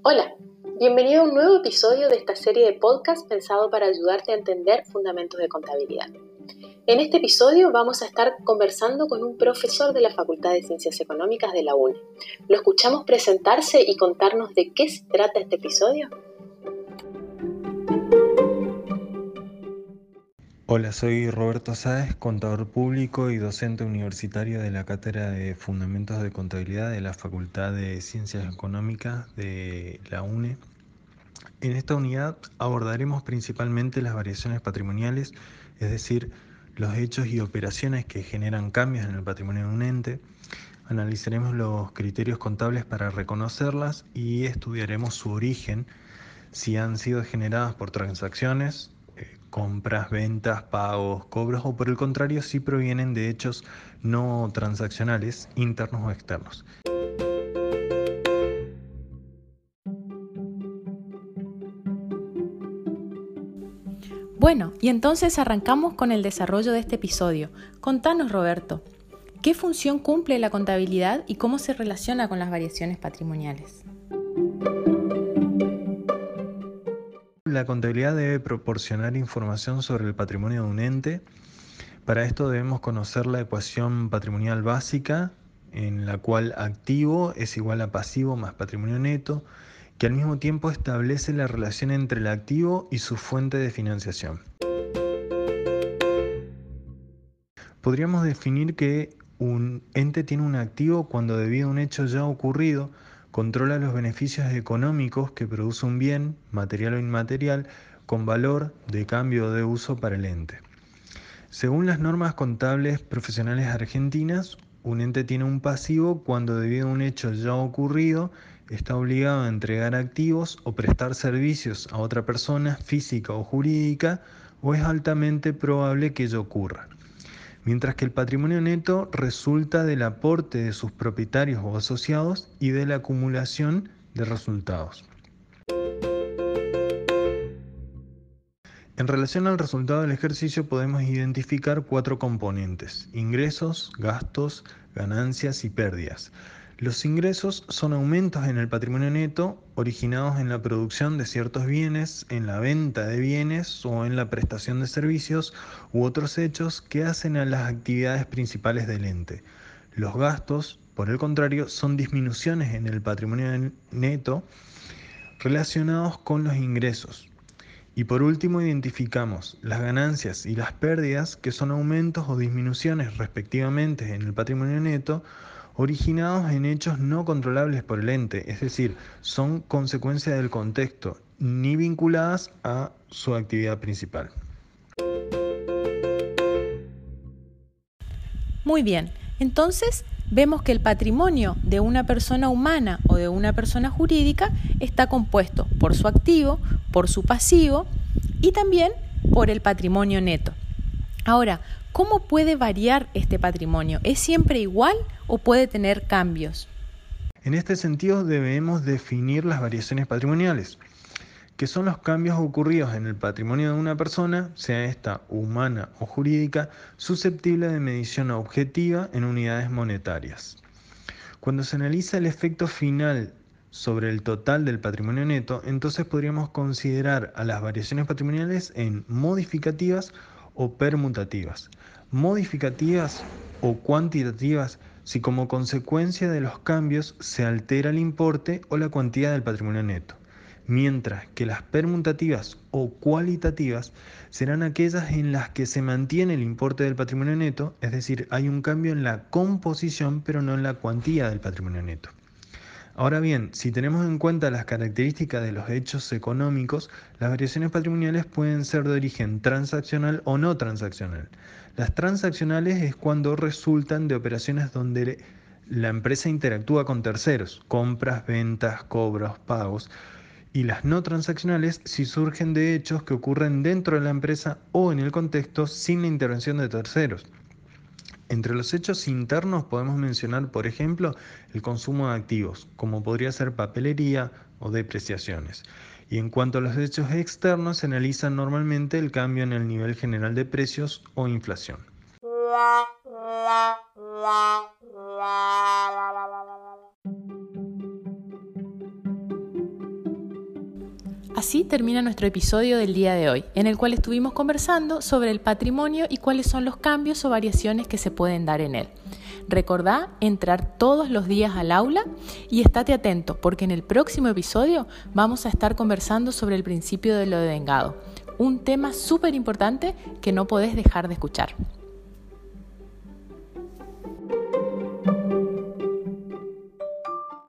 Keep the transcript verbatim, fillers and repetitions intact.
Hola, bienvenido a un nuevo episodio de esta serie de podcast pensado para ayudarte a entender fundamentos de contabilidad. En este episodio vamos a estar conversando con un profesor de la Facultad de Ciencias Económicas de la U N E. ¿Lo escuchamos presentarse y contarnos de qué se trata este episodio? Hola, soy Roberto Sáez, contador público y docente universitario de la Cátedra de Fundamentos de Contabilidad de la Facultad de Ciencias Económicas de la U N E. En esta unidad abordaremos principalmente las variaciones patrimoniales, es decir, los hechos y operaciones que generan cambios en el patrimonio de un ente. Analizaremos los criterios contables para reconocerlas y estudiaremos su origen, si han sido generadas por transacciones, eh, compras, ventas, pagos, cobros, o por el contrario, si provienen de hechos no transaccionales, internos o externos. Bueno, y entonces arrancamos con el desarrollo de este episodio. Contanos, Roberto, ¿qué función cumple la contabilidad y cómo se relaciona con las variaciones patrimoniales? La contabilidad debe proporcionar información sobre el patrimonio de un ente. Para esto debemos conocer la ecuación patrimonial básica, en la cual activo es igual a pasivo más patrimonio neto, que al mismo tiempo establece la relación entre el activo y su fuente de financiación. Podríamos definir que un ente tiene un activo cuando, debido a un hecho ya ocurrido, controla los beneficios económicos que produce un bien, material o inmaterial, con valor de cambio o de uso para el ente. Según las normas contables profesionales argentinas, un ente tiene un pasivo cuando, debido a un hecho ya ocurrido, está obligado a entregar activos o prestar servicios a otra persona física o jurídica, o es altamente probable que ello ocurra. Mientras que el patrimonio neto resulta del aporte de sus propietarios o asociados y de la acumulación de resultados. En relación al resultado del ejercicio podemos identificar cuatro componentes: ingresos, gastos, ganancias y pérdidas. Los ingresos son aumentos en el patrimonio neto originados en la producción de ciertos bienes, en la venta de bienes o en la prestación de servicios u otros hechos que hacen a las actividades principales del ente. Los gastos, por el contrario, son disminuciones en el patrimonio neto relacionados con los ingresos. Y por último identificamos las ganancias y las pérdidas, que son aumentos o disminuciones respectivamente en el patrimonio neto originados en hechos no controlables por el ente, es decir, son consecuencia del contexto, ni vinculadas a su actividad principal. Muy bien, entonces vemos que el patrimonio de una persona humana o de una persona jurídica está compuesto por su activo, por su pasivo y también por el patrimonio neto. Ahora, ¿cómo puede variar este patrimonio? ¿Es siempre igual o puede tener cambios? En este sentido debemos definir las variaciones patrimoniales, que son los cambios ocurridos en el patrimonio de una persona, sea esta humana o jurídica, susceptible de medición objetiva en unidades monetarias. Cuando se analiza el efecto final sobre el total del patrimonio neto, entonces podríamos considerar a las variaciones patrimoniales en modificativas o permutativas. Modificativas o cuantitativas si como consecuencia de los cambios se altera el importe o la cuantía del patrimonio neto, mientras que las permutativas o cualitativas serán aquellas en las que se mantiene el importe del patrimonio neto, es decir, hay un cambio en la composición pero no en la cuantía del patrimonio neto. Ahora bien, si tenemos en cuenta las características de los hechos económicos, las variaciones patrimoniales pueden ser de origen transaccional o no transaccional. Las transaccionales es cuando resultan de operaciones donde la empresa interactúa con terceros, compras, ventas, cobros, pagos, y las no transaccionales si surgen de hechos que ocurren dentro de la empresa o en el contexto sin la intervención de terceros. Entre los hechos internos podemos mencionar, por ejemplo, el consumo de activos, como podría ser papelería o depreciaciones. Y en cuanto a los hechos externos, se analiza normalmente el cambio en el nivel general de precios o inflación. Así termina nuestro episodio del día de hoy, en el cual estuvimos conversando sobre el patrimonio y cuáles son los cambios o variaciones que se pueden dar en él. Recordá entrar todos los días al aula y estate atento, porque en el próximo episodio vamos a estar conversando sobre el principio de lo devengado, un tema súper importante que no podés dejar de escuchar.